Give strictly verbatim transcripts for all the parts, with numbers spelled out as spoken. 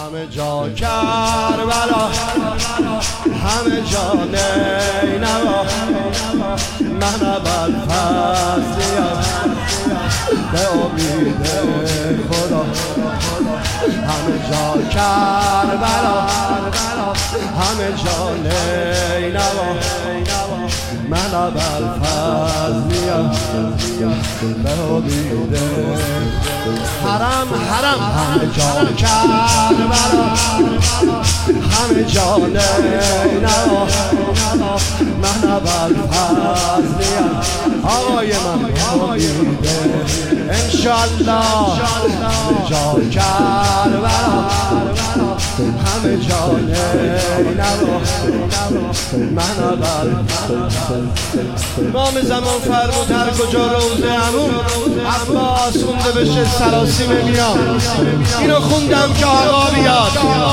همه جا کربلا، همه جا نینوا، من ابوالفضلیم به امید خدا. همه جا کربلا، همه جا نینوا، من ابوالفضلیم به امید حرم. حرم همه جا کربلا، همه جا نینوا، من ابوالفضلیم آقای من به امید انشالله. همه جا کربلا، همه جا نینوا، من ابوالفضلیم. امام زمان فرمود هر کجا روزه عموم عباس خونده بشه سراسیم میام. اینو خوندم که آقا بیاد.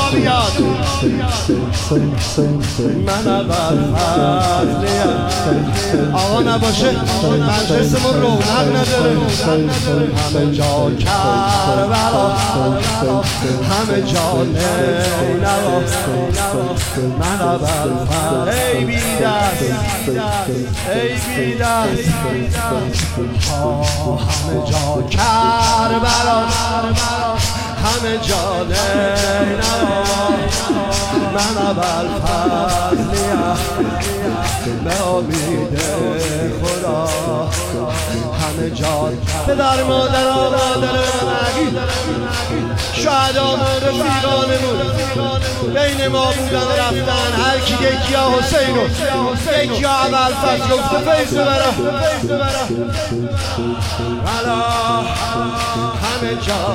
من ابوالفضلیم. آقا نباشه مجلسمون رونق نداره. همه جا کربلا، همه جا نینوا، من ابوالفضلیم. ای بی دست، ای بی دست. همه جا کربلا، همه جا نینوا، من ابوالفضلیم به امید خدا. همه جا پدر مادر مادر مگی شهدامون رفیقانمون بین ما بودن رفتن. هر کی یکی ها حسین و یکی ها ابوالفضل گفته فیض ببرا بلا. همه جا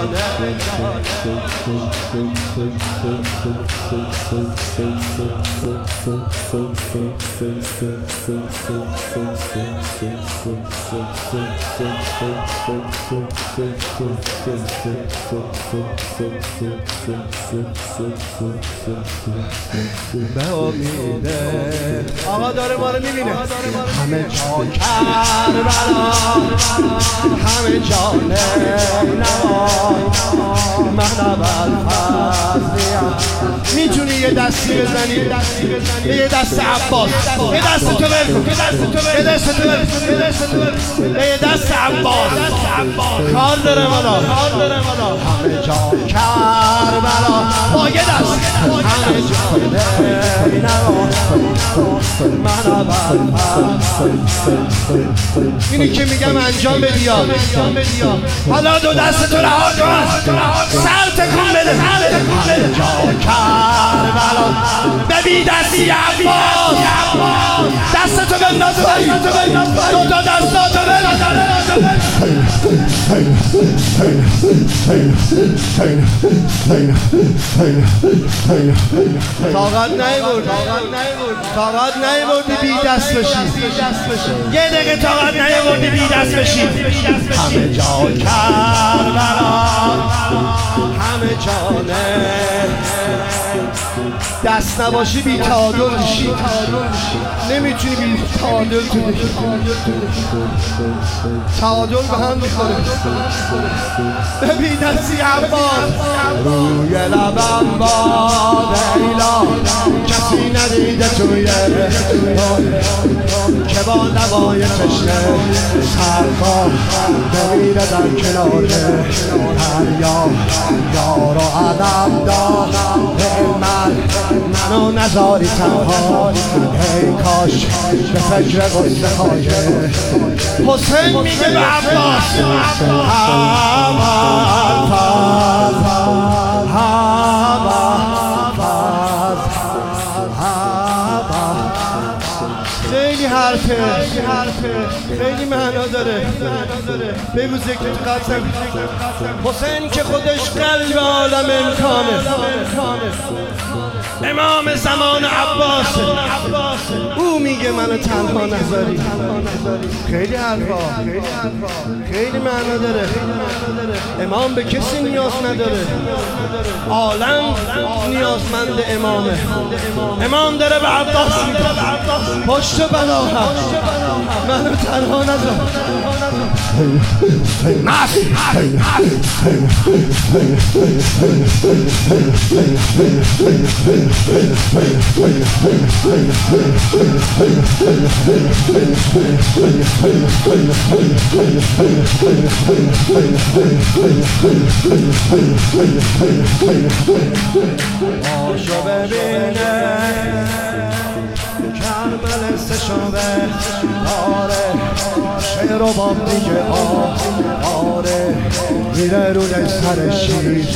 به امید آقا داره ما رو میبینه. همه جا کربلا، همه جا نینوا، من ابوالفضلیم. میتونی یه دستی بزنی یه دست عباس، یه دست تو بزن، یه دست تو بزن، یه دست عباس. کار داره مالا. همه جا کربلا با یه دست، همه جا نینوا، من ابوالفضلیم. اینی که میگم انجام بدی. حالا دو دست تو رها کن، سر تکون بده. همه جا کربلا ببین دستی عباس، دست تو بنداز بایی، دو تا دستا تو بنداز. طاقت نیبرد، طاقت نیبردی بی دست بشی. یه دقیقه طاقت نیبردی بی دست بشی. همه جا کربلا، همه جا دست نباشی بی تعادل میشی. نمیتونی بی تعادل تو بشی. تعادل به هم میخوره. ببین دستی عباس روی لبم باد ایلا، کسی ندیده توی که با نوای تشنه سرکار بمیره در کنار دریا. یار و عدم دار من منو نذاری تنها. ای کاش به فکر غصه های حسین میگه به عباس. خیلی حرفه، خیلی معنا داره. بگو ذکر قسم حسین که خودش قلب عالم امکانه. امام زمان عباس، او میگه منو تنها نذاری. خیلی حرفا خیلی معنا داره. امام به کسی نیاز نداره، عالم نیازمند امامه. امام داره به عباس میگه پشت بنا منو تنها نذار. آشو ببینه کرمل سشابه آره، شعر و باب دیگه آره، میره رو سر شیر.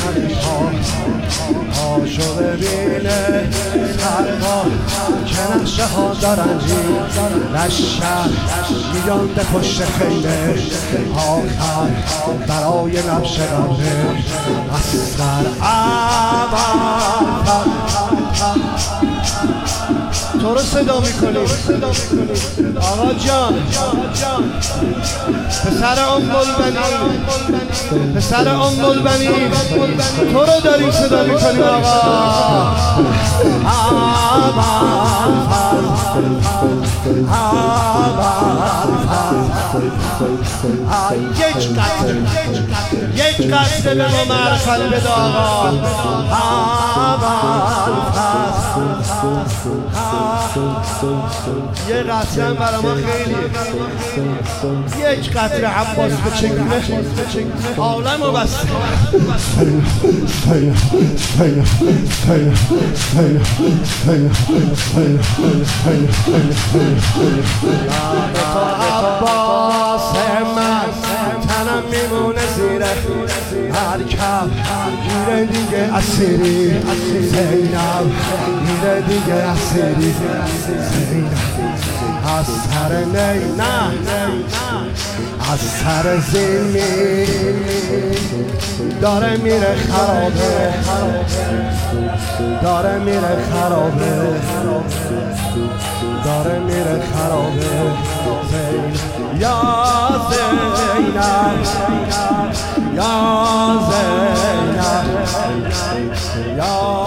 آشو ببینه سرما که نقشه ها دارن لشکر میانده پشت خیله آخر برای نبش رابه اصغر عمل. تو رو صدا میکنیم آقا جان، پسر ام گلبنی، پسر ام گلبنی، تو رو داریم صدا میکنیم آقا. یک قطره یک قطره به ما معرفت بده آقا. یه قطره هم برای ما خیلیه. یک قطره عباس به چگونه عالم و بسته. عباس من تنم میمونه زیره هر کم میره دیگه اسیری. زینب میره دیگه اسیری. زینب از سر نی نه از سر زمین داره میره خرابه، داره میره خرابه، داره میره خرابه. زینب یا زینب یا زینب یا